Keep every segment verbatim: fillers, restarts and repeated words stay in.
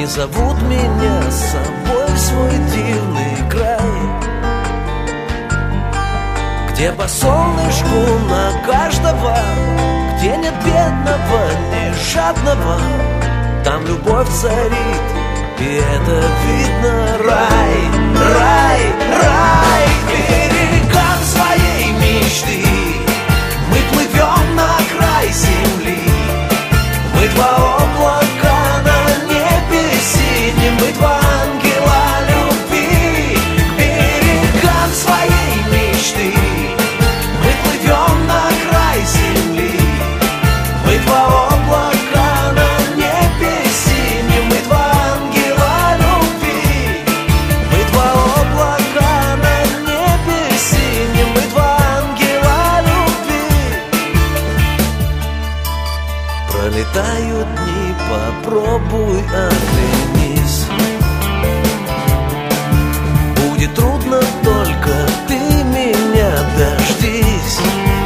зовут меня с собой в свой дивный край, где по солнышку на каждого, где нет бедного, ни жадного. Там любовь царит, и это видно. Рай, рай, рай. К берегам своей мечты мы плывем на край земли. Мы два облака на небе синем, мы два ангела любви. К берегам своей мечты мы плывем на край земли. Мы два облака на небе синем, мы два ангела любви. Мы два облака на небе синем, мы два ангела любви. Пролетают дни, попробуй оглянись. Будет трудно, только ты меня дождись.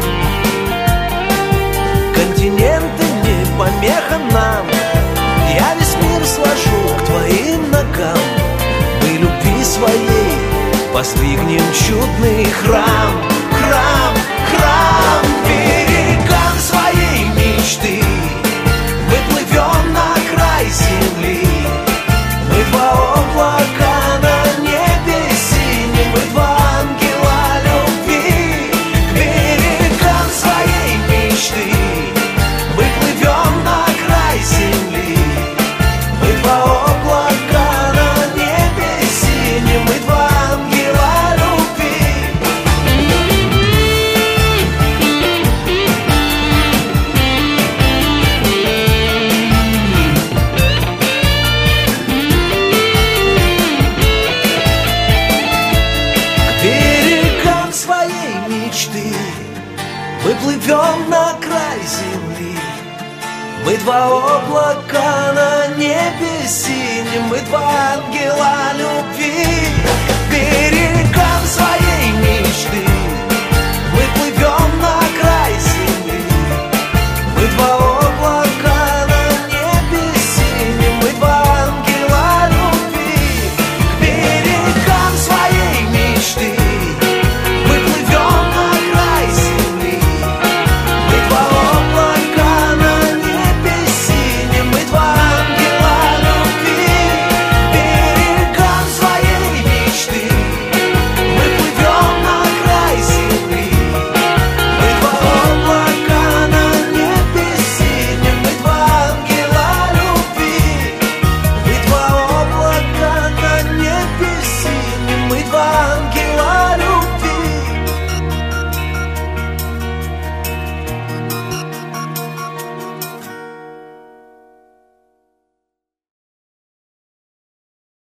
Континенты не помеха нам, я весь мир сложу к твоим ногам. Мы любви своей воздвигнем чудный храм. Храм, храм. К берегам своей мечты мы плывем на край земли. Мы два облака на небе синем, мы два ангела любви. К берегам своей мечты мы плывем на край земли. Мы два облака на небе синем, мы два ангела любви. К берегам своей мечты мы плывем на край земли. Мы два облака на небе синем, мы два ангела любви. К берегам своей мечты мы плывем на край земли. Мы два